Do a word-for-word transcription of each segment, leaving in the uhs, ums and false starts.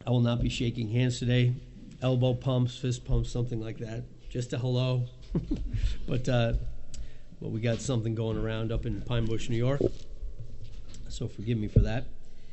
I will not be shaking hands today. Elbow pumps, fist pumps, something like that. Just a hello. but uh, well, we got something going around up in Pine Bush, New York. So forgive me for that.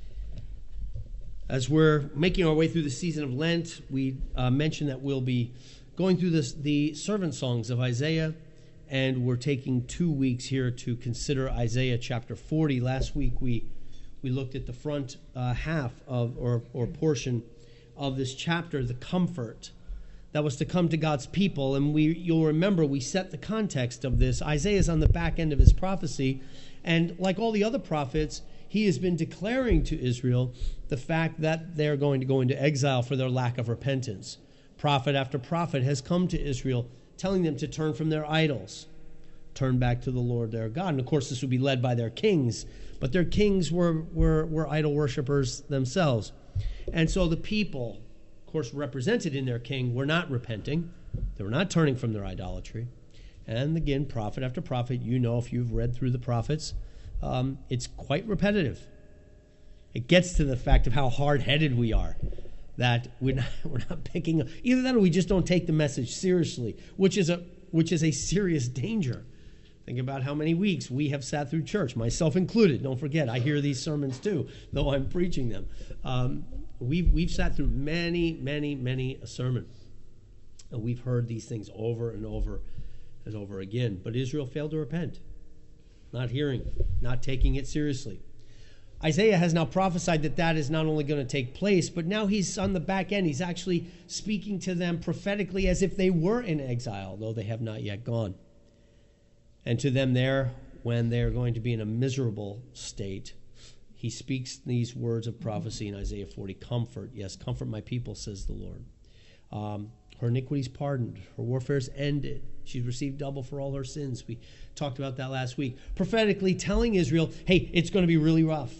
As we're making our way through the season of Lent, we uh, mentioned that we'll be going through this, the servant songs of Isaiah, and we're taking two weeks here to consider Isaiah chapter forty. Last week we we looked at the front uh, half of or or portion of this chapter, the comfort that was to come to God's people, and we you'll remember we set the context of this. Isaiah's on the back end of his prophecy, and like all the other prophets, he has been declaring to Israel the fact that they're going to go into exile for their lack of repentance. Prophet after prophet has come to Israel telling them to turn from their idols, turn back to the Lord their God. And of course, this would be led by their kings, but their kings were, were, were idol worshipers themselves. And so the people, of course, represented in their king, were not repenting. They were not turning from their idolatry. And again, prophet after prophet, you know if you've read through the prophets, um, it's quite repetitive. It gets to the fact of how hard-headed we are, that we're not, we're not picking up. Either that or we just don't take the message seriously, which is a which is a serious danger. Think about how many weeks we have sat through church, myself included. Don't forget, I hear these sermons too, though I'm preaching them. Um, we've, we've sat through many, many, many a sermon. And we've heard these things over and over and over again. But Israel failed to repent. Not hearing, not taking it seriously. Isaiah has now prophesied that that is not only going to take place, but now he's on the back end. He's actually speaking to them prophetically as if they were in exile, though they have not yet gone. And to them there, when they're going to be in a miserable state, he speaks these words of prophecy in Isaiah forty. Comfort, yes, comfort my people, says the Lord. Um, her iniquity's pardoned. Her warfare's ended. She's received double for all her sins. We talked about that last week. Prophetically telling Israel, hey, it's going to be really rough,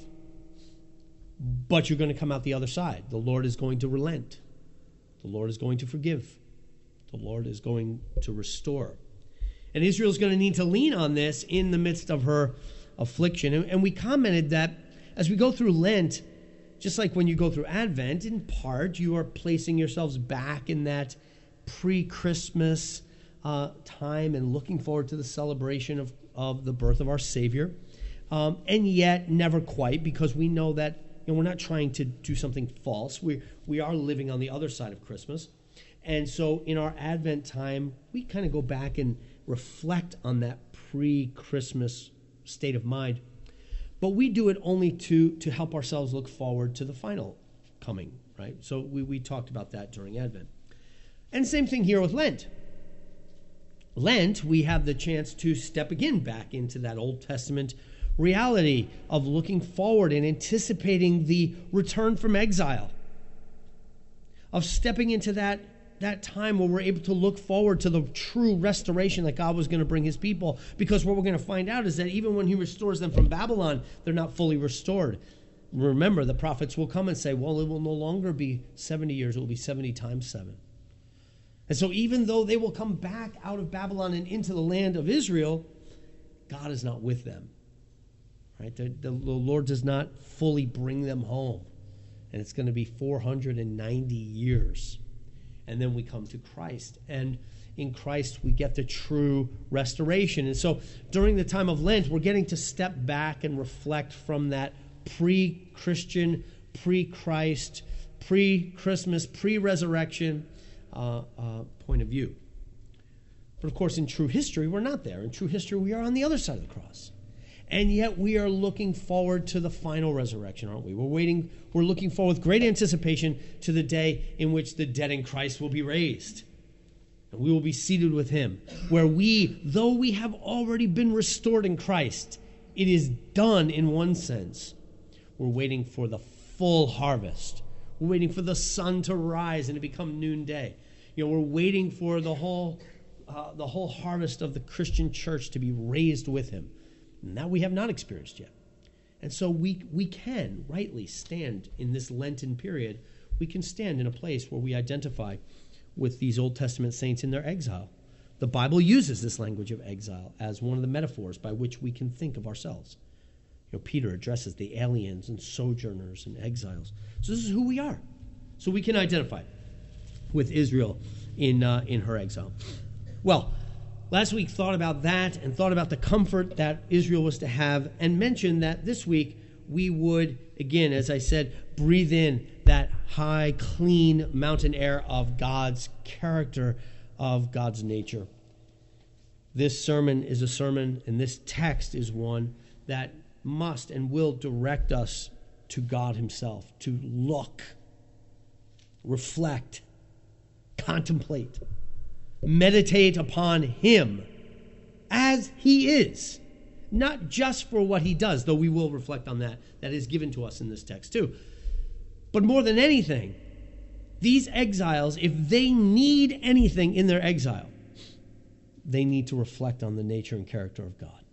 but you're going to come out the other side. The Lord is going to relent. The Lord is going to forgive. The Lord is going to restore. And Israel's going to need to lean on this in the midst of her affliction. And, and we commented that as we go through Lent, just like when you go through Advent, in part, you are placing yourselves back in that pre-Christmas uh, time and looking forward to the celebration of, of the birth of our Savior. Um, and yet, never quite, because we know that you know, we're not trying to do something false. We, we are living on the other side of Christmas. And so in our Advent time, we kind of go back and reflect on that pre-Christmas state of mind. But we do it only to, to help ourselves look forward to the final coming, right? So we, we talked about that during Advent. And same thing here with Lent. Lent, we have the chance to step again back into that Old Testament reality of looking forward and anticipating the return from exile, of stepping into that that time where we're able to look forward to the true restoration that God was going to bring his people, because what we're going to find out is that even when he restores them from Babylon, they're not fully restored. Remember, the prophets will come and say, well, it will no longer be seventy years, it will be seventy times seven. And so even though they will come back out of Babylon and into the land of Israel, God is not with them. Right? The, the, the Lord does not fully bring them home. And it's going to be four hundred ninety years. And then we come to Christ. And in Christ, we get the true restoration. And so during the time of Lent, we're getting to step back and reflect from that pre-Christian, pre-Christ, pre-Christmas, pre-resurrection uh, uh, point of view. But of course, in true history, we're not there. In true history, we are on the other side of the cross. And yet we are looking forward to the final resurrection, aren't we? We're waiting, we're looking forward with great anticipation to the day in which the dead in Christ will be raised. And we will be seated with him, where we, though we have already been restored in Christ, it is done in one sense. We're waiting for the full harvest. We're waiting for the sun to rise and to become noonday. You know, we're waiting for the whole, uh, the whole harvest of the Christian church to be raised with him. And that we have not experienced yet. And so we we can rightly stand in this Lenten period. We can stand in a place where we identify with these Old Testament saints in their exile. The Bible uses this language of exile as one of the metaphors by which we can think of ourselves. You know, Peter addresses the aliens and sojourners and exiles. So this is who we are. So we can identify with Israel in uh, in her exile. Well, last week thought about that and thought about the comfort that Israel was to have, and mentioned that this week we would, again, as I said, breathe in that high, clean mountain air of God's character, of God's nature. This sermon is a sermon, and this text is one that must and will direct us to God himself, to look, reflect, contemplate, meditate upon him as he is, not just for what he does, though we will reflect on that. That is given to us in this text too. But more than anything, these exiles, if they need anything in their exile, they need to reflect on the nature and character of God.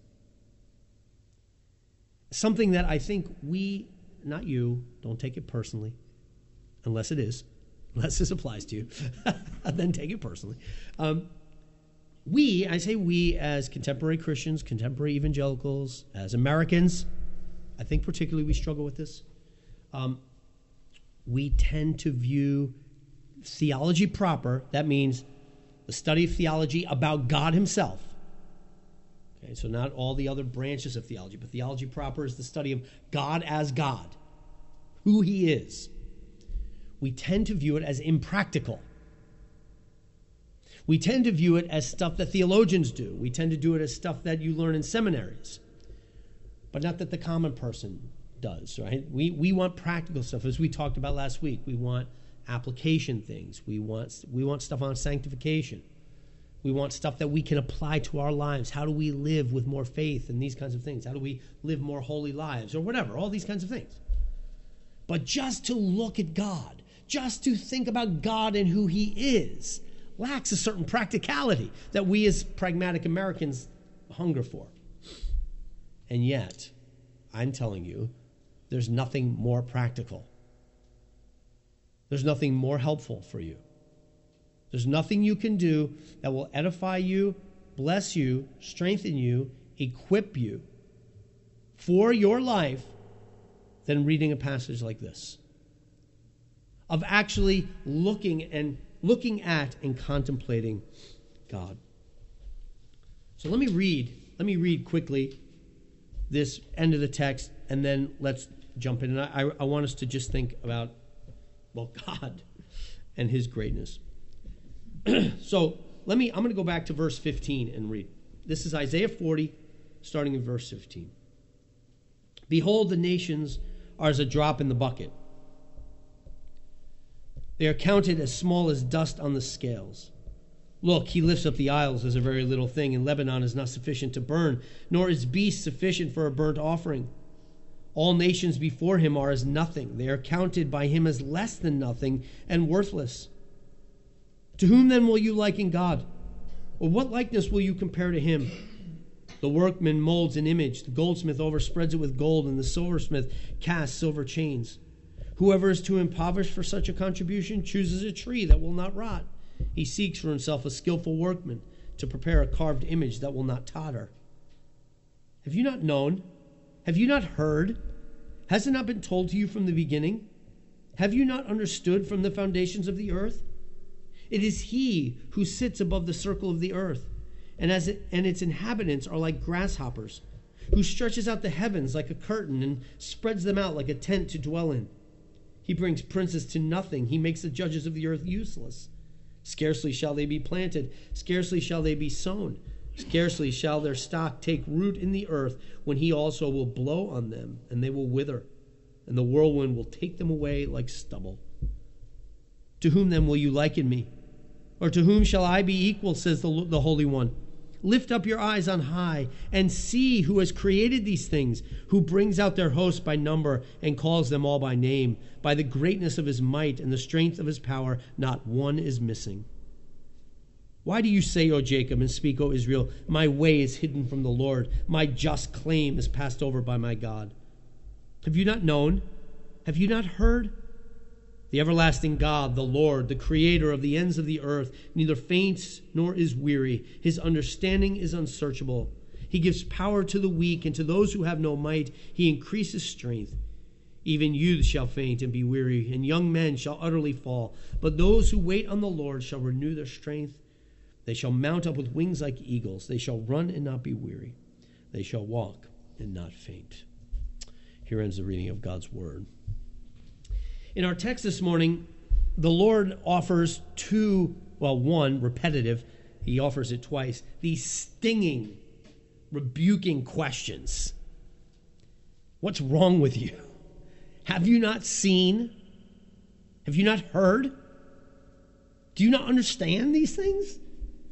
Something that I think we, not you, don't take it personally, unless it is, unless this applies to you, then take it personally. Um, we, I say we as contemporary Christians, contemporary evangelicals, as Americans, I think particularly we struggle with this. Um, we tend to view theology proper, that means the study of theology about God himself. Okay, so not all the other branches of theology, but theology proper is the study of God as God, who he is. We tend to view it as impractical. We tend to view it as stuff that theologians do. We tend to do it as stuff that you learn in seminaries, but not that the common person does, right? We we want practical stuff, as we talked about last week. We want application things. We want we want stuff on sanctification. We want stuff that we can apply to our lives. How do we live with more faith and these kinds of things? How do we live more holy lives or whatever, all these kinds of things. But just to look at God, just to think about God and who he is, lacks a certain practicality that we as pragmatic Americans hunger for. And yet, I'm telling you, there's nothing more practical. There's nothing more helpful for you. There's nothing you can do that will edify you, bless you, strengthen you, equip you for your life than reading a passage like this. Of actually looking and looking at and contemplating God. So let me read, let me read quickly this end of the text, and then let's jump in. And I, I want us to just think about, well, God and his greatness. So let me, I'm going to go back to verse fifteen and read. This is Isaiah forty, starting in verse fifteen. Behold, the nations are as a drop in the bucket. They are counted as small as dust on the scales. Look, he lifts up the isles as a very little thing, and Lebanon is not sufficient to burn, nor is beast sufficient for a burnt offering. All nations before him are as nothing. They are counted by him as less than nothing and worthless. To whom then will you liken God? Or what likeness will you compare to him? The workman molds an image. The goldsmith overspreads it with gold, and the silversmith casts silver chains. Whoever is too impoverished for such a contribution chooses a tree that will not rot. He seeks for himself a skillful workman to prepare a carved image that will not totter. Have you not known? Have you not heard? Has it not been told to you from the beginning? Have you not understood from the foundations of the earth? It is he who sits above the circle of the earth, and as it, and its inhabitants are like grasshoppers, who stretches out the heavens like a curtain and spreads them out like a tent to dwell in. He brings princes to nothing. He makes the judges of the earth useless. Scarcely shall they be planted. Scarcely shall they be sown. Scarcely shall their stock take root in the earth, when he also will blow on them, and they will wither, and the whirlwind will take them away like stubble. To whom then will you liken me? Or to whom shall I be equal, says the, the Holy One. Lift up your eyes on high and see who has created these things, who brings out their hosts by number and calls them all by name. By the greatness of his might and the strength of his power, not one is missing. Why do you say, O Jacob, and speak, O Israel, my way is hidden from the Lord, my just claim is passed over by my God? Have you not known? Have you not heard? The everlasting God, the Lord, the creator of the ends of the earth, neither faints nor is weary. His understanding is unsearchable. He gives power to the weak, and to those who have no might, he increases strength. Even youths shall faint and be weary, and young men shall utterly fall. But those who wait on the Lord shall renew their strength. They shall mount up with wings like eagles. They shall run and not be weary. They shall walk and not faint. Here ends the reading of God's word. In our text this morning, the Lord offers two, well, one, repetitive, he offers it twice, these stinging, rebuking questions. What's wrong with you? Have you not seen? Have you not heard? Do you not understand these things?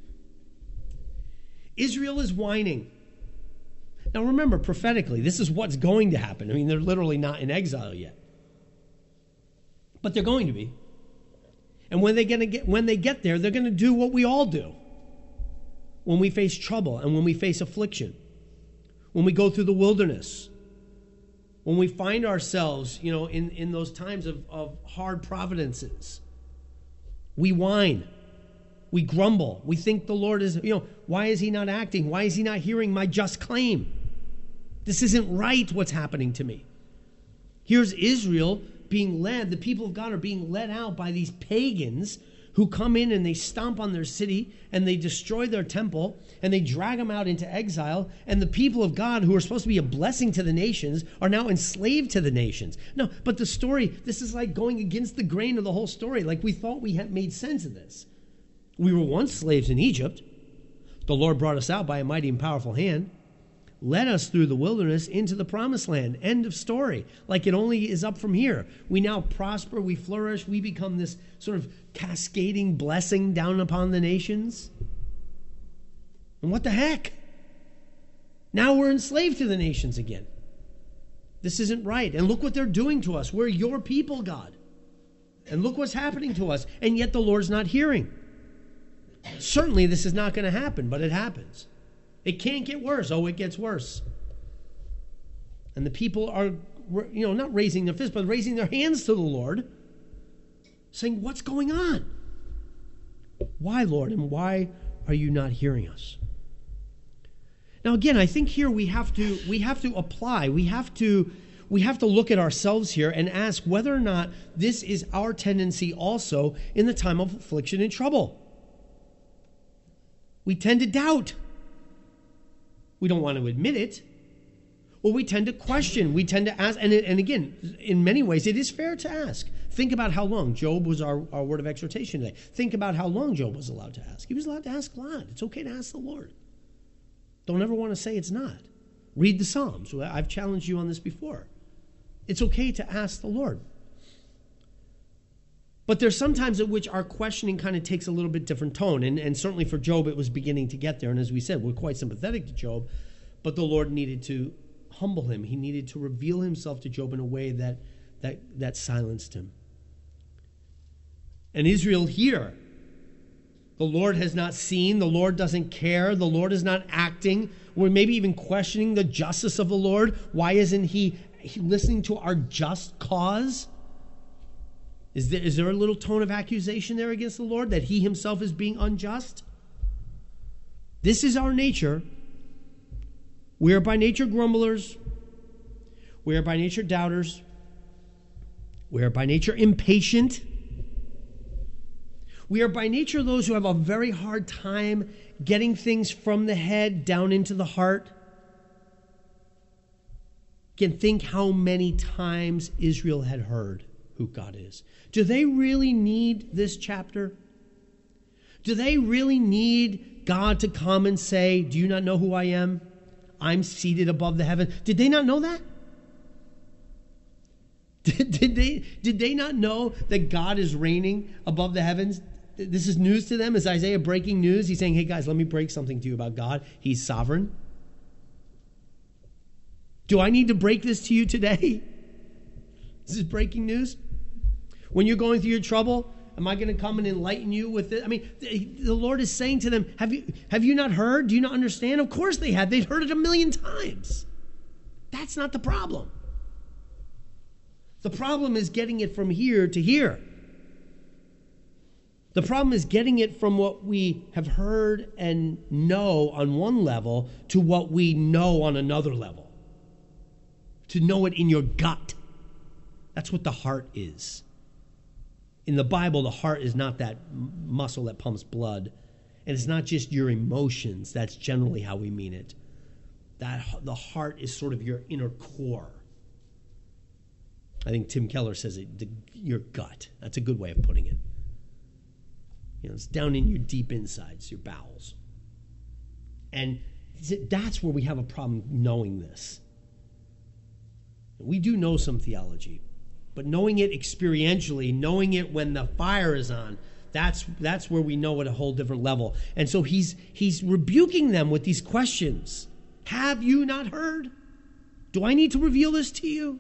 Israel is whining. Now remember, prophetically, this is what's going to happen. I mean, they're literally not in exile yet. But they're going to be. And when they get when they get there, they're going to do what we all do. When we face trouble and when we face affliction. When we go through the wilderness. When we find ourselves, you know, in, in those times of, of hard providences. We whine. We grumble. We think the Lord is, you know, why is he not acting? Why is he not hearing my just claim? This isn't right, what's happening to me. Here's Israel being led, the people of God are being led out by these pagans who come in and they stomp on their city and they destroy their temple and they drag them out into exile. And the people of God, who are supposed to be a blessing to the nations, are now enslaved to the nations. No, but the story, this is like going against the grain of the whole story. Like we thought we had made sense of this. We were once slaves in Egypt. The Lord brought us out by a mighty and powerful hand, led us through the wilderness into the promised land. End of story. Like it only is up from here. We now prosper, we flourish, we become this sort of cascading blessing down upon the nations. And what the heck? Now we're enslaved to the nations again. This isn't right. And look what they're doing to us. We're your people, God. And look what's happening to us. And yet the Lord's not hearing. Certainly this is not going to happen, but it happens. It can't get worse. Oh, it gets worse. And the people are, you know, not raising their fists, but raising their hands to the Lord, saying, what's going on? Why, Lord, and why are you not hearing us? Now, again, I think here we have to we have to apply. We have to we have to look at ourselves here and ask whether or not this is our tendency also in the time of affliction and trouble. We tend to doubt. We don't want to admit it. Or we tend to question. We tend to ask. And, it, and again, in many ways, it is fair to ask. Think about how long. Job was our, our word of exhortation today. Think about how long Job was allowed to ask. He was allowed to ask a lot. It's okay to ask the Lord. Don't ever want to say it's not. Read the Psalms. I've challenged you on this before. It's okay to ask the Lord. But there's some times at which our questioning kind of takes a little bit different tone. And, and certainly for Job, it was beginning to get there. And as we said, we're quite sympathetic to Job. But the Lord needed to humble him. He needed to reveal himself to Job in a way that, that, that silenced him. And Israel here, the Lord has not seen. The Lord doesn't care. The Lord is not acting. We're maybe even questioning the justice of the Lord. Why isn't he, he listening to our just cause? Is there, is there a little tone of accusation there against the Lord that he himself is being unjust? This is our nature. We are by nature grumblers. We are by nature doubters. We are by nature impatient. We are by nature those who have a very hard time getting things from the head down into the heart. Again, think how many times Israel had heard who God is. Do they really need this chapter? Do they really need God to come and say, do you not know who I am? I'm seated above the heaven. Did they not know that? Did, did they, did they not know that God is reigning above the heavens? This is news to them. Is Isaiah breaking news? He's saying, hey guys, let me break something to you about God. He's sovereign. Do I need to break this to you today? This is breaking news. When you're going through your trouble, am I going to come and enlighten you with it? I mean, the Lord is saying to them, have you, have you not heard? Do you not understand? Of course they had. They'd heard it a million times. That's not the problem. The problem is getting it from here to here. The problem is getting it from what we have heard and know on one level to what we know on another level. To know it in your gut. That's what the heart is. In the Bible, the heart is not that muscle that pumps blood. And it's not just your emotions. That's generally how we mean it. That the heart is sort of your inner core. I think Tim Keller says it, the, your gut. That's a good way of putting it. You know, it's down in your deep insides, your bowels. And that's where we have a problem knowing this. We do know some theology, but knowing it experientially, knowing it when the fire is on, that's that's where we know at a whole different level. And so he's he's rebuking them with these questions. Have you not heard? Do I need to reveal this to you?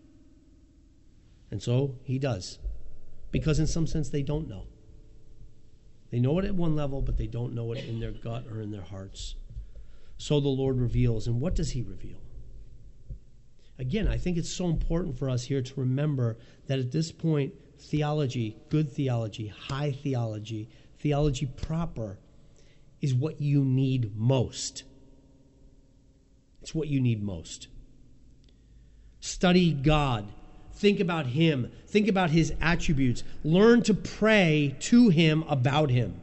And so he does. Because in some sense they don't know. They know it at one level, but they don't know it in their gut or in their hearts. So the Lord reveals. And what does he reveal? Again, I think it's so important for us here to remember that at this point, theology, good theology, high theology, theology proper, is what you need most. It's what you need most. Study God. Think about him. Think about his attributes. Learn to pray to him about him.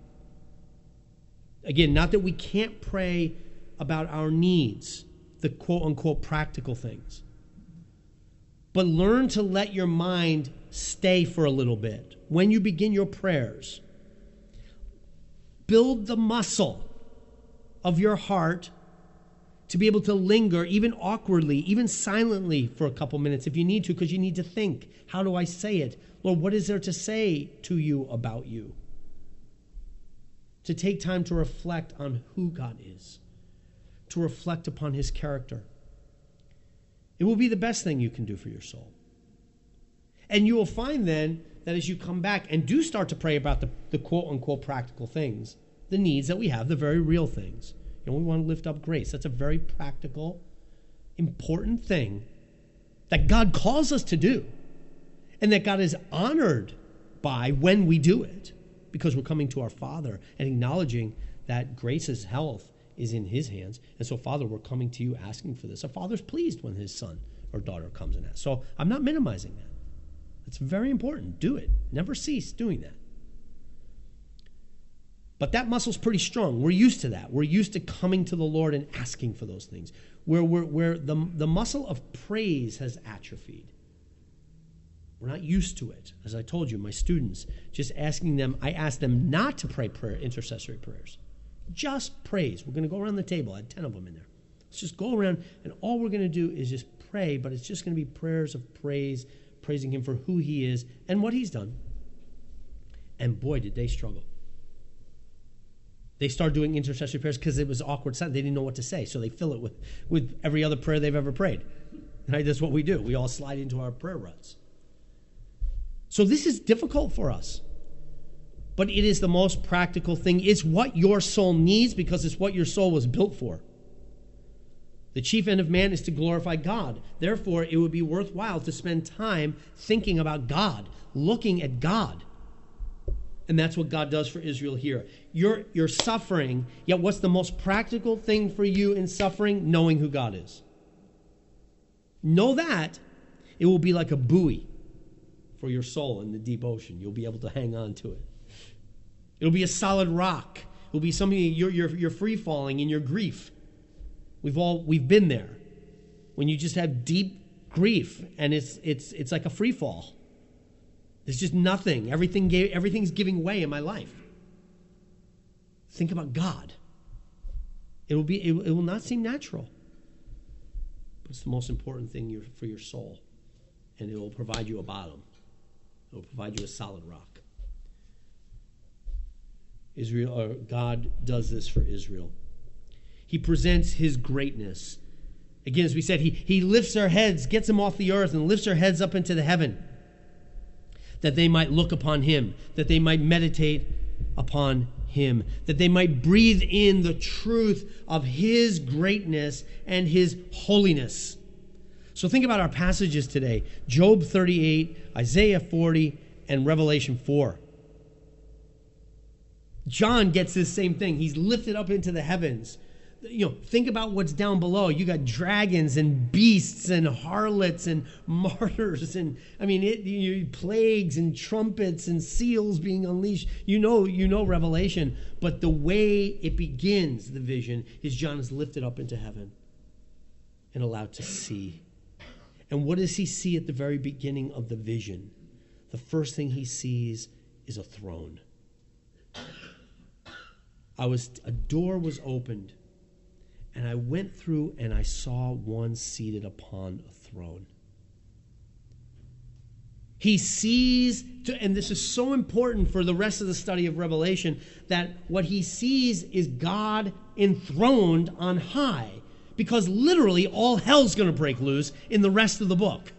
Again, not that we can't pray about our needs, the quote-unquote practical things. But learn to let your mind stay for a little bit. When you begin your prayers, build the muscle of your heart to be able to linger, even awkwardly, even silently for a couple minutes if you need to, because you need to think, how do I say it? Lord, what is there to say to you about you? To take time to reflect on who God is, to reflect upon his character. It will be the best thing you can do for your soul. And you will find then that as you come back and do start to pray about the, the quote-unquote practical things, the needs that we have, the very real things. You know, we want to lift up grace. That's a very practical, important thing that God calls us to do and that God is honored by when we do it because we're coming to our Father and acknowledging that Grace's health is in his hands. And so, Father, we're coming to you asking for this. A father's pleased when his son or daughter comes and asks. So I'm not minimizing that. It's very important. Do it. Never cease doing that. But that muscle's pretty strong. We're used to that. We're used to coming to the Lord and asking for those things. Where, we're, where the, the muscle of praise has atrophied. We're not used to it. As I told you, my students, just asking them, I ask them not to pray prayer, intercessory prayers. Just praise. We're going to go around the table. I had ten of them in there. Let's just go around, and all we're going to do is just pray, but it's just going to be prayers of praise, praising him for who he is and what he's done. And boy, did they struggle. They started doing intercessory prayers because it was awkward. They didn't know what to say, so they fill it with, with every other prayer they've ever prayed. Right? That's what we do. We all slide into our prayer ruts. So this is difficult for us. But it is the most practical thing. It's what your soul needs because it's what your soul was built for. The chief end of man is to glorify God. Therefore, it would be worthwhile to spend time thinking about God, looking at God. And that's what God does for Israel here. You're, you're suffering, yet what's the most practical thing for you in suffering? Knowing who God is. Know that. It will be like a buoy for your soul in the deep ocean. You'll be able to hang on to it. It'll be a solid rock. It'll be something you're, you're, you're free-falling in your grief. We've all we've been there. When you just have deep grief and it's it's it's like a free fall. There's just nothing. Everything gave, everything's giving way in my life. Think about God. It will be it, it will not seem natural. But it's the most important thing for your soul. And it will provide you a bottom. It will provide you a solid rock. Israel, or God does this for Israel. He presents his greatness. Again, as we said, he, he lifts their heads, gets them off the earth, and lifts their heads up into the heaven, that they might look upon him, that they might meditate upon him, that they might breathe in the truth of his greatness and his holiness. So think about our passages today. Job thirty-eight, Isaiah forty, and Revelation four. John gets this same thing. He's lifted up into the heavens. You know, think about what's down below. You got dragons and beasts and harlots and martyrs and I mean, it, you, plagues and trumpets and seals being unleashed. You know, you know Revelation, but the way it begins, the vision, is John is lifted up into heaven and allowed to see. And what does he see at the very beginning of the vision? The first thing he sees is a throne. I was a door was opened. And I went through and I saw one seated upon a throne. He sees, and this is so important for the rest of the study of Revelation, that what he sees is God enthroned on high. Because literally all hell's going to break loose in the rest of the book.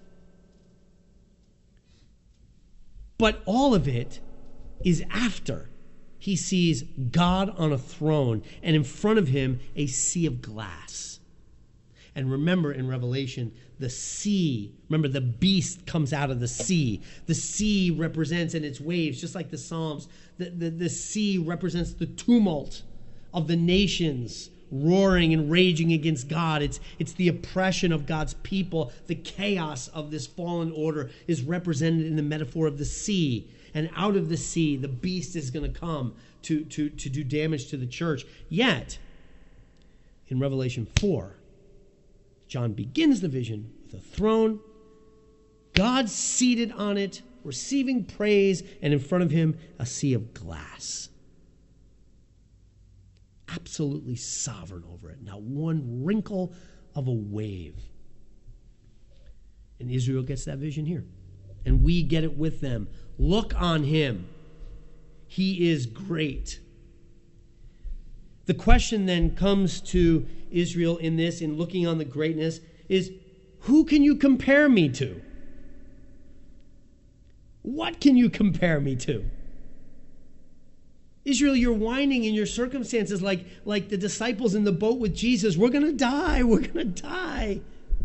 But all of it is after. He sees God on a throne, and in front of him, a sea of glass. And remember in Revelation, the sea, remember the beast comes out of the sea. The sea represents in its waves, just like the Psalms, the, the, the sea represents the tumult of the nations roaring and raging against God. It's, it's the oppression of God's people. The chaos of this fallen order is represented in the metaphor of the sea. And out of the sea, the beast is going to come to, to, to do damage to the church. Yet, in Revelation four, John begins the vision with a throne, God seated on it, receiving praise, and in front of him, a sea of glass. Absolutely sovereign over it. Not one wrinkle of a wave. And Israel gets that vision here. And we get it with them. Look on him. He is great. The question then comes to Israel in this, in looking on the greatness, is who can you compare me to? What can you compare me to? Israel, you're whining in your circumstances like, like the disciples in the boat with Jesus. We're going to die. We're going to die.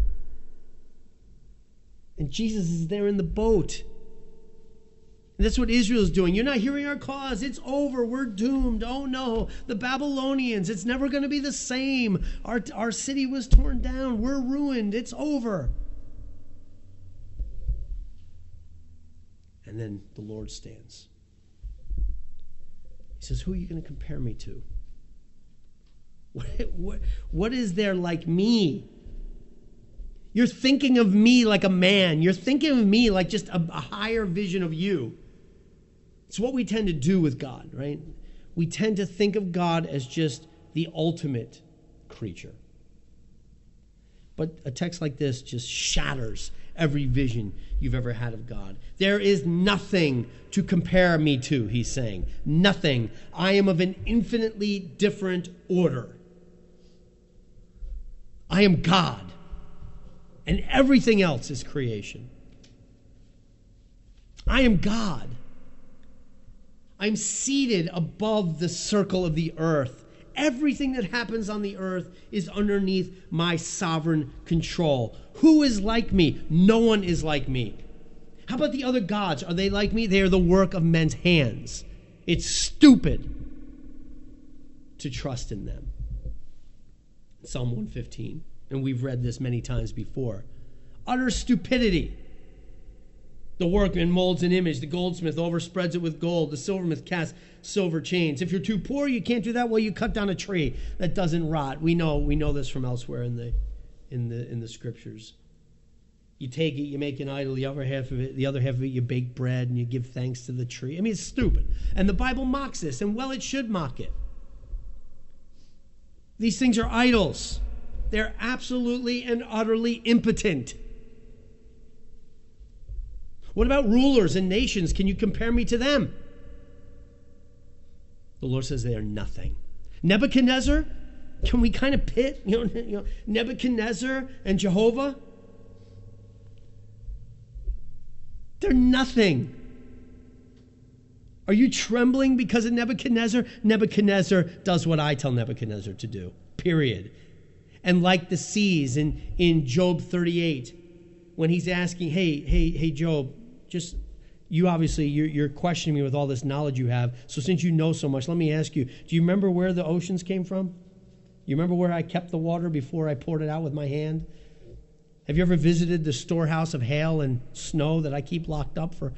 And Jesus is there in the boat. And that's what Israel's doing. You're not hearing our cause. It's over. We're doomed. Oh no, the Babylonians. It's never going to be the same. Our, our city was torn down. We're ruined. It's over. And then the Lord stands. He says, who are you going to compare me to? What, what, what is there like me? You're thinking of me like a man. You're thinking of me like just a, a higher vision of you. It's what we tend to do with God, right? We tend to think of God as just the ultimate creature. But a text like this just shatters every vision you've ever had of God. There is nothing to compare me to, he's saying. Nothing. I am of an infinitely different order. I am God. And everything else is creation. I am God. I'm seated above the circle of the earth. Everything that happens on the earth is underneath my sovereign control. Who is like me? No one is like me. How about the other gods? Are they like me? They are the work of men's hands. It's stupid to trust in them. Psalm one fifteen. And we've read this many times before. Utter stupidity. The workman molds an image. The goldsmith overspreads it with gold. The silversmith casts silver chains. If you're too poor, you can't do that. Well, you cut down a tree that doesn't rot. We know we know this from elsewhere in the in the in the scriptures. You take it, you make an idol. The other half of it, the other half of it, you bake bread and you give thanks to the tree. I mean, it's stupid. And the Bible mocks this, and well, it should mock it. These things are idols. They're absolutely and utterly impotent. What about rulers and nations? Can you compare me to them? The Lord says they are nothing. Nebuchadnezzar, can we kind of pit, you know, you know, Nebuchadnezzar and Jehovah? They're nothing. Are you trembling because of Nebuchadnezzar? Nebuchadnezzar does what I tell Nebuchadnezzar to do, period. And like the seas in, in Job thirty-eight, when he's asking, hey, hey, hey, Job, just, you obviously, you're, you're questioning me with all this knowledge you have. So since you know so much, let me ask you, do you remember where the oceans came from? You remember where I kept the water before I poured it out with my hand? Have you ever visited the storehouse of hail and snow that I keep locked up for?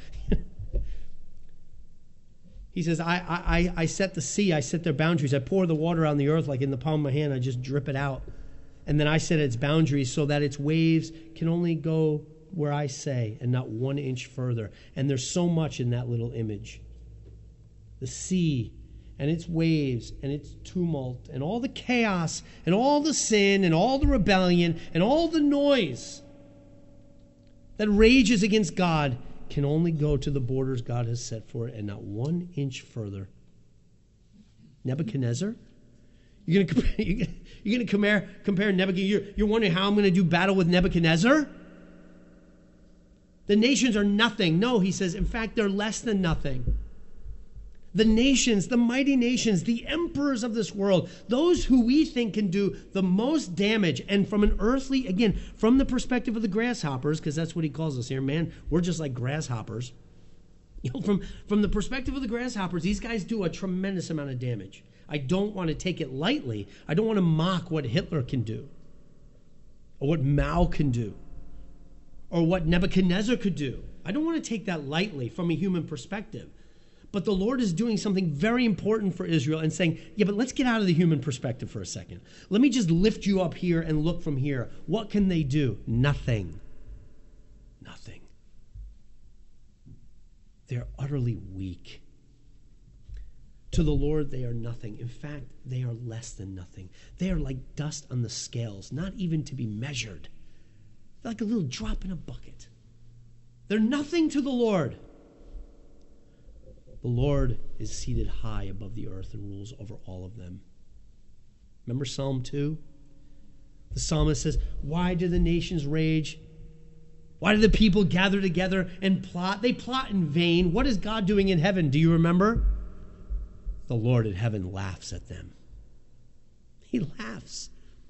He says, I, I, I set the sea, I set their boundaries. I pour the water on the earth like in the palm of my hand. I just drip it out. And then I set its boundaries so that its waves can only go where I say and not one inch further. And there's so much in that little image. The sea and its waves and its tumult and all the chaos and all the sin and all the rebellion and all the noise that rages against God can only go to the borders God has set for it and not one inch further. Nebuchadnezzar? You're going to compare, you're going to compare, compare Nebuchadnezzar? You're, you're wondering how I'm going to do battle with Nebuchadnezzar? The nations are nothing. No, he says, in fact, they're less than nothing. The nations, the mighty nations, the emperors of this world, those who we think can do the most damage, and from an earthly, again, from the perspective of the grasshoppers, because that's what he calls us here, man, we're just like grasshoppers. You know, from, from the perspective of the grasshoppers, these guys do a tremendous amount of damage. I don't want to take it lightly. I don't want to mock what Hitler can do, or what Mao can do, or what Nebuchadnezzar could do. I don't want to take that lightly from a human perspective. But the Lord is doing something very important for Israel and saying, yeah, but let's get out of the human perspective for a second. Let me just lift you up here and look from here. What can they do? Nothing. Nothing. They're utterly weak. To the Lord, they are nothing. In fact, they are less than nothing. They are like dust on the scales, not even to be measured. They're like a little drop in a bucket. They're nothing to the Lord. The Lord is seated high above the earth and rules over all of them. Remember Psalm two? The psalmist says, why do the nations rage? Why do the people gather together and plot? They plot in vain. What is God doing in heaven? Do you remember? The Lord in heaven laughs at them. He laughs.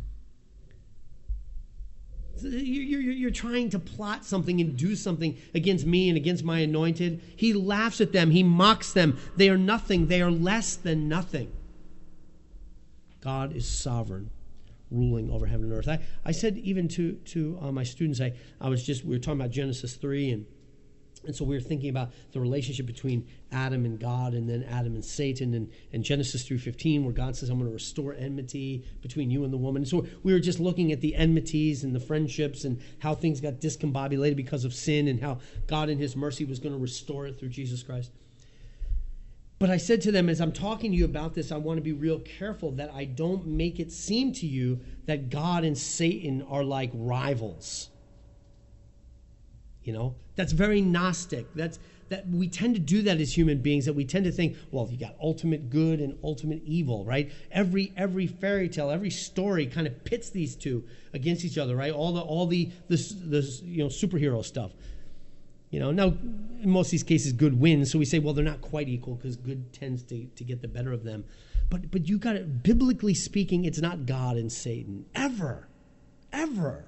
You're, you're, you're trying to plot something and do something against me and against my anointed. He laughs at them. He mocks them. They are nothing. They are less than nothing. God is sovereign, ruling over heaven and earth. I, I said even to, to uh, my students, I, I was just, we were talking about Genesis three, and And so we were thinking about the relationship between Adam and God, and then Adam and Satan, and, and Genesis three fifteen, where God says, I'm going to restore enmity between you and the woman. And so we were just looking at the enmities and the friendships and how things got discombobulated because of sin, and how God in his mercy was going to restore it through Jesus Christ. But I said to them, as I'm talking to you about this, I want to be real careful that I don't make it seem to you that God and Satan are like rivals. You know, that's very Gnostic. That's that we tend to do that as human beings, that we tend to think, well, you got ultimate good and ultimate evil, right? Every every fairy tale, every story kind of pits these two against each other, right? All the all the the, the you know superhero stuff. You know, now in most of these cases good wins, so we say, well, they're not quite equal because good tends to, to get the better of them. But but you got it, biblically speaking, it's not God and Satan. Ever. Ever.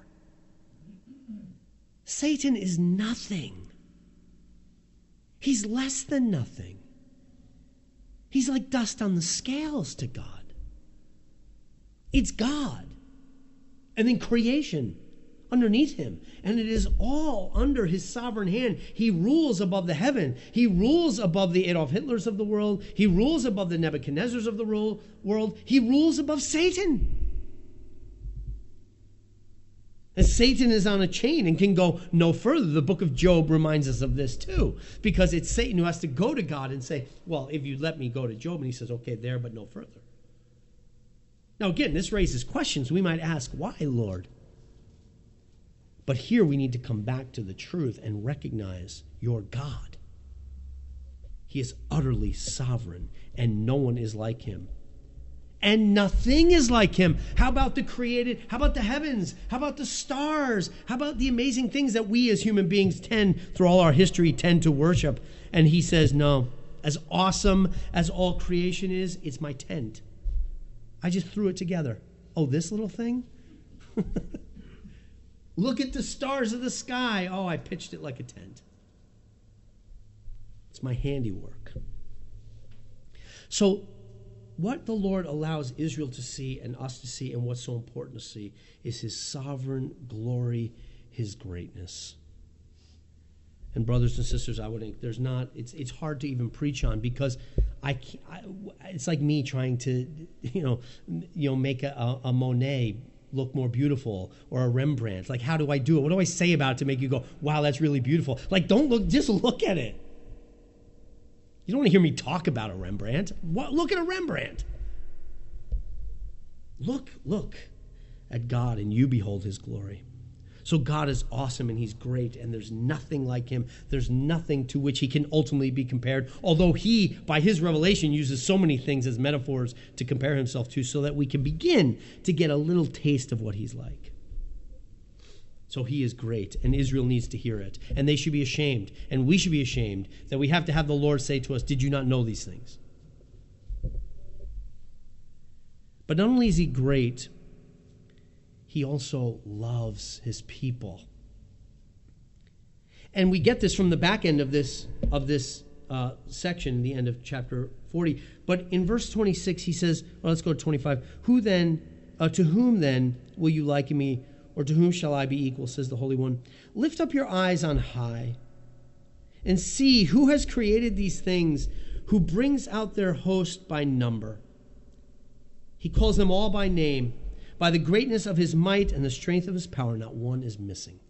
Satan is nothing. He's less than nothing. He's like dust on the scales to God. It's God. And then creation underneath him. And it is all under his sovereign hand. He rules above the heaven. He rules above the Adolf Hitlers of the world. He rules above the Nebuchadnezzars of the world. He rules above Satan. And Satan is on a chain and can go no further. The book of Job reminds us of this too, because it's Satan who has to go to God and say, well, if you let me go to Job, and he says, okay, there, but no further. Now again, this raises questions. We might ask, why, Lord? But here we need to come back to the truth and recognize your God. He is utterly sovereign, and no one is like him. And nothing is like him. How about the created? How about the heavens? How about the stars? How about the amazing things that we as human beings tend, through all our history, tend to worship? And he says, no, as awesome as all creation is, it's my tent. I just threw it together. Oh, this little thing? Look at the stars of the sky. Oh, I pitched it like a tent. It's my handiwork. So what the Lord allows Israel to see and us to see, and what's so important to see, is his sovereign glory, his greatness. And brothers and sisters, I would think there's not, it's it's hard to even preach on, because I, can't, I it's like me trying to, you know, you know, make a, a Monet look more beautiful, or a Rembrandt. Like, how do I do it? What do I say about it to make you go, wow, that's really beautiful? Like, don't look, just look at it. You don't want to hear me talk about a Rembrandt. What? Look at a Rembrandt. Look, look at God, and you behold his glory. So God is awesome, and he's great, and there's nothing like him. There's nothing to which he can ultimately be compared, although he, by his revelation, uses so many things as metaphors to compare himself to, so that we can begin to get a little taste of what he's like. So he is great, and Israel needs to hear it, and they should be ashamed, and we should be ashamed that we have to have the Lord say to us, did you not know these things? But not only is he great, he also loves his people. And we get this from the back end of this, of this uh, section, the end of chapter forty. But in verse twenty-six, he says, well, let's go to twenty-five. Who then, uh, to whom then will you liken me, or to whom shall I be equal, says the Holy One. Lift up your eyes on high, and see who has created these things, who brings out their host by number. He calls them all by name. By the greatness of his might and the strength of his power, not one is missing.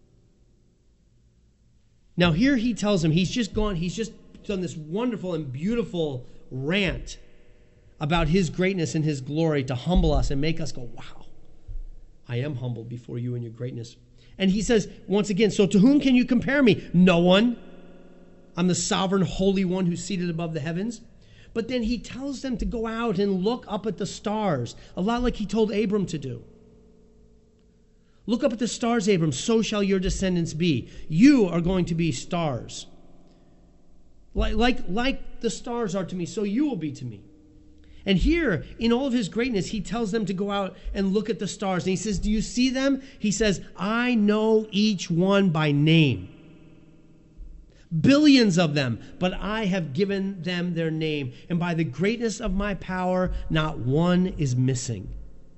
Now here he tells him, he's just gone, he's just done this wonderful and beautiful rant about his greatness and his glory to humble us and make us go, wow, I am humbled before you and your greatness. And he says, once again, so to whom can you compare me? No one. I'm the sovereign, holy one who's seated above the heavens. But then he tells them to go out and look up at the stars, a lot like he told Abram to do. Look up at the stars, Abram, so shall your descendants be. You are going to be stars. Like, like, like the stars are to me, so you will be to me. And here, in all of his greatness, he tells them to go out and look at the stars. And he says, do you see them? He says, I know each one by name. Billions of them, but I have given them their name. And by the greatness of my power, not one is missing.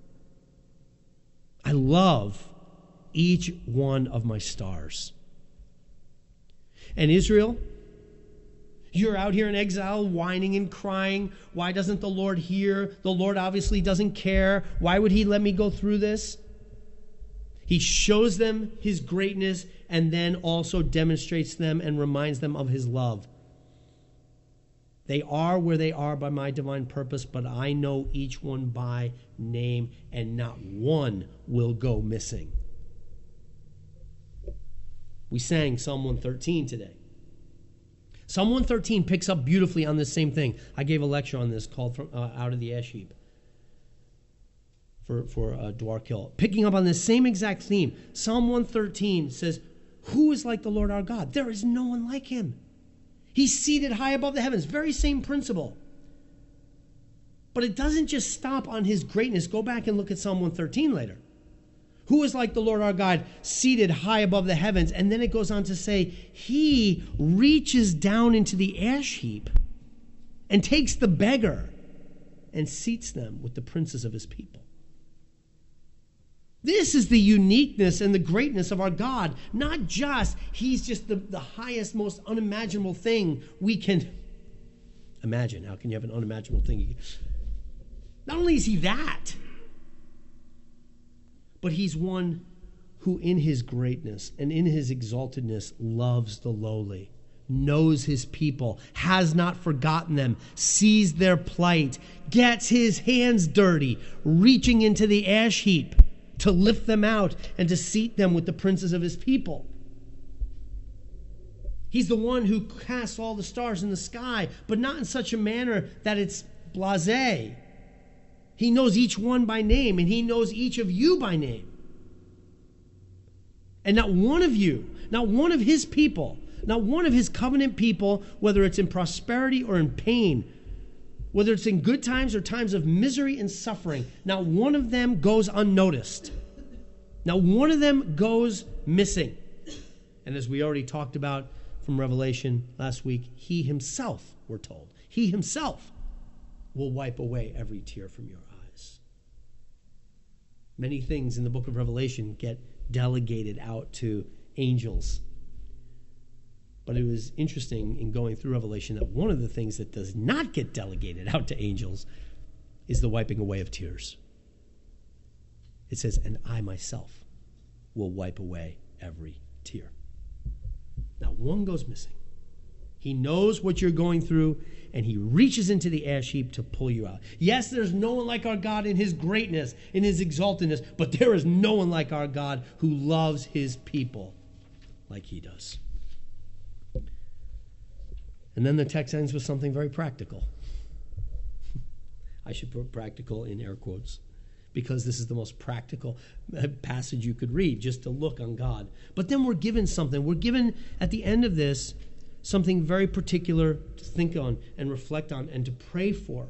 I love each one of my stars. And Israel, you're out here in exile, whining and crying. Why doesn't the Lord hear? The Lord obviously doesn't care. Why would he let me go through this? He shows them his greatness and then also demonstrates them and reminds them of his love. They are where they are by my divine purpose, but I know each one by name, and not one will go missing. We sang Psalm one thirteen today. Psalm one thirteen picks up beautifully on this same thing. I gave a lecture on this called from, uh, Out of the Ash Heap. For, for uh, Dwark Hill. Picking up on this same exact theme, Psalm one thirteen says, who is like the Lord our God? There is no one like him. He's seated high above the heavens. Very same principle. But it doesn't just stop on his greatness. Go back and look at Psalm one thirteen later. Who is like the Lord our God, seated high above the heavens? And then it goes on to say, he reaches down into the ash heap and takes the beggar and seats them with the princes of his people. This is the uniqueness and the greatness of our God. Not just he's just the, the highest, most unimaginable thing we can imagine. How can you have an unimaginable thing? Not only is he that, but he's one who in his greatness and in his exaltedness loves the lowly, knows his people, has not forgotten them, sees their plight, gets his hands dirty, reaching into the ash heap to lift them out and to seat them with the princes of his people. He's the one who casts all the stars in the sky, but not in such a manner that it's blasé. He knows each one by name, and he knows each of you by name. And not one of you, not one of his people, not one of his covenant people, whether it's in prosperity or in pain, whether it's in good times or times of misery and suffering, not one of them goes unnoticed. Not one of them goes missing. And as we already talked about from Revelation last week, he himself, we're told, he himself will wipe away every tear from your eyes. Many things in the book of Revelation get delegated out to angels. But it was interesting in going through Revelation that one of the things that does not get delegated out to angels is the wiping away of tears. It says, and I myself will wipe away every tear. Now, one goes missing. He knows what you're going through, and he reaches into the ash heap to pull you out. Yes, there's no one like our God in his greatness, in his exaltedness, but there is no one like our God who loves his people like he does. And then the text ends with something very practical. I should put practical in air quotes, because this is the most practical passage you could read, just to look on God. But then we're given something. We're given, at the end of this, something very particular to think on and reflect on and to pray for.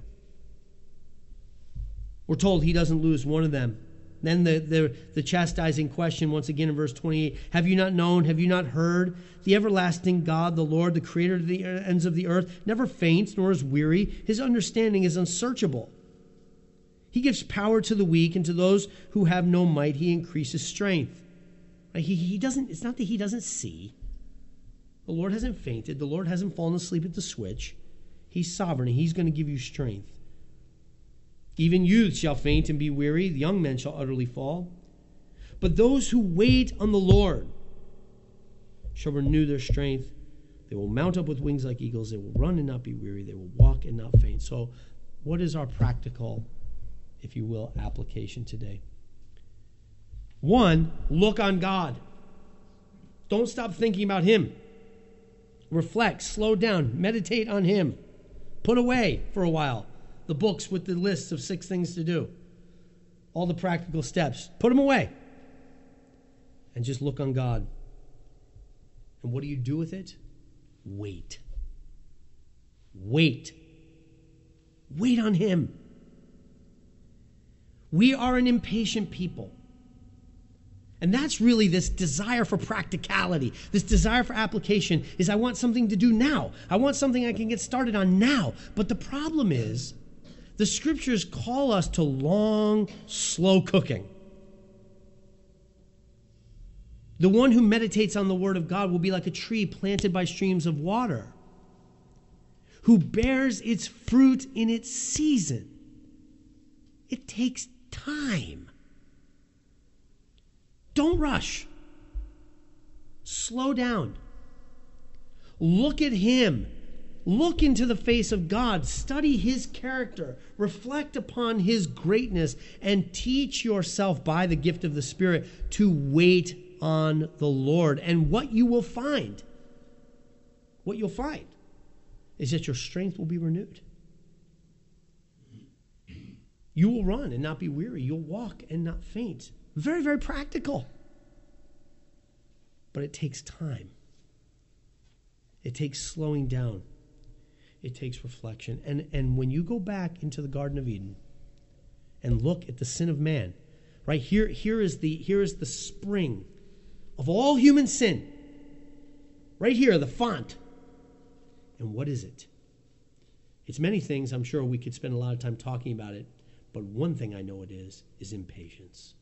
We're told he doesn't lose one of them. Then the, the, the chastising question, once again in verse twenty-eight, have you not known, have you not heard? The everlasting God, the Lord, the creator of the ends of the earth, never faints nor is weary. His understanding is unsearchable. He gives power to the weak, and to those who have no might, he increases strength. He, he doesn't, it's not that he doesn't see. The Lord hasn't fainted. The Lord hasn't fallen asleep at the switch. He's sovereign, and he's going to give you strength. Even youths shall faint and be weary. The young men shall utterly fall. But those who wait on the Lord shall renew their strength. They will mount up with wings like eagles. They will run and not be weary. They will walk and not faint. So what is our practical, if you will, application today? One, look on God. Don't stop thinking about him. Reflect, slow down, meditate on him. Put away for a while the books with the lists of six things to do. All the practical steps. Put them away. And just look on God. And what do you do with it? Wait. Wait. Wait on him. We are an impatient people. And that's really this desire for practicality, this desire for application is I want something to do now. I want something I can get started on now. But the problem is, the scriptures call us to long, slow cooking. The one who meditates on the word of God will be like a tree planted by streams of water, who bears its fruit in its season. It takes time. Don't rush. Slow down. Look at him. Look into the face of God. Study his character. Reflect upon his greatness and teach yourself by the gift of the Spirit to wait on the Lord. And what you will find, what you'll find is that your strength will be renewed. You will run and not be weary. You'll walk and not faint. Very, very practical. But it takes time. It takes slowing down. It takes reflection. And, and when you go back into the Garden of Eden and look at the sin of man, right here, here is the, here is the spring of all human sin. Right here, the font. And what is it? It's many things. I'm sure we could spend a lot of time talking about it. But one thing I know it is, is impatience.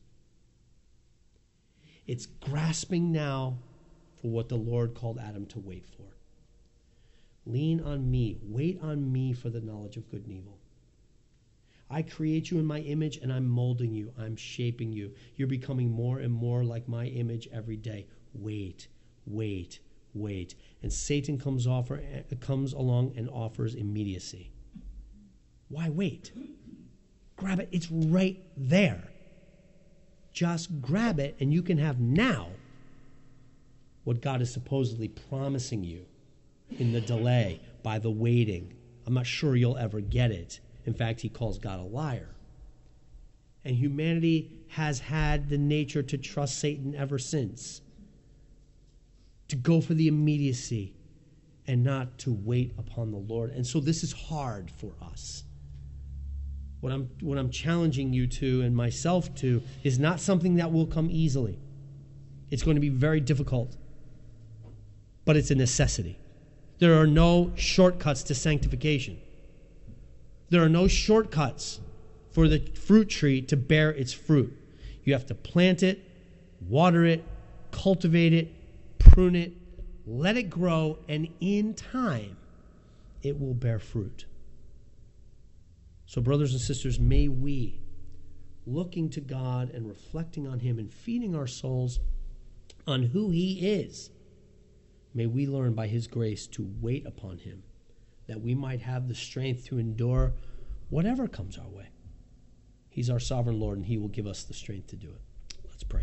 It's grasping now for what the Lord called Adam to wait for. Lean on me. Wait on me for the knowledge of good and evil. I create you in my image, and I'm molding you. I'm shaping you. You're becoming more and more like my image every day. Wait, wait, wait. And Satan comes, offer, comes along and offers immediacy. Why wait? Grab it. It's right there. Just grab it, and you can have now what God is supposedly promising you in the delay, by the waiting. I'm not sure you'll ever get it. In fact, he calls God a liar. And humanity has had the nature to trust Satan ever since, to go for the immediacy and not to wait upon the Lord. And so this is hard for us. What I'm, what I'm challenging you to and myself to is not something that will come easily. It's going to be very difficult, but it's a necessity. There are no shortcuts to sanctification. There are no shortcuts for the fruit tree to bear its fruit. You have to plant it, water it, cultivate it, prune it, let it grow, and in time, it will bear fruit. So, brothers and sisters, may we, looking to God and reflecting on him and feeding our souls on who he is, may we learn by his grace to wait upon him, that we might have the strength to endure whatever comes our way. He's our sovereign Lord, and he will give us the strength to do it. Let's pray.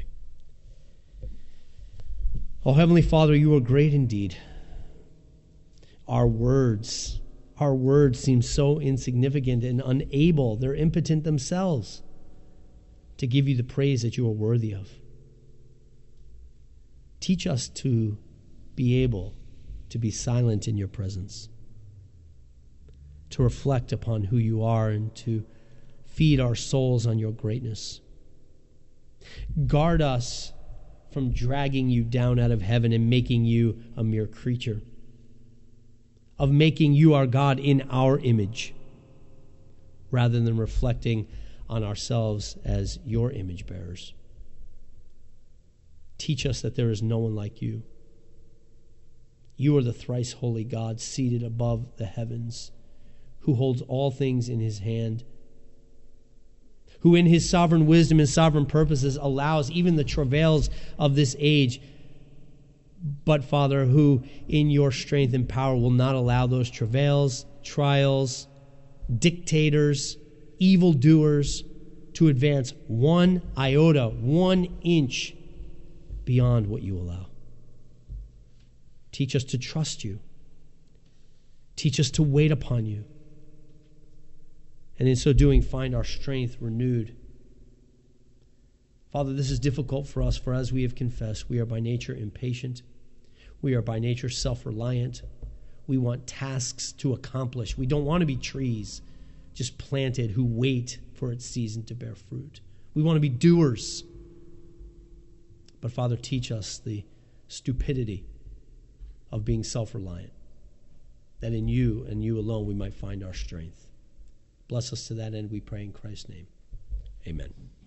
Oh, Heavenly Father, you are great indeed. Our words, our words seem so insignificant and unable, they're impotent themselves, to give you the praise that you are worthy of. Teach us to be able to be silent in your presence, to reflect upon who you are, and to feed our souls on your greatness. Guard us from dragging you down out of heaven and making you a mere creature, of making you our God in our image, rather than reflecting on ourselves as your image bearers. Teach us that there is no one like you. You are the thrice holy God, seated above the heavens, who holds all things in his hand, who in his sovereign wisdom and sovereign purposes allows even the travails of this age, but, Father, who in your strength and power will not allow those travails, trials, dictators, evildoers to advance one iota, one inch beyond what you allow. Teach us to trust you. Teach us to wait upon you. And in so doing, find our strength renewed. Father, this is difficult for us, for as we have confessed, we are by nature impatient. We are by nature self-reliant. We want tasks to accomplish. We don't want to be trees just planted who wait for its season to bear fruit. We want to be doers. But Father, teach us the stupidity of being self-reliant, that in you and you alone we might find our strength. Bless us to that end, we pray in Christ's name. Amen.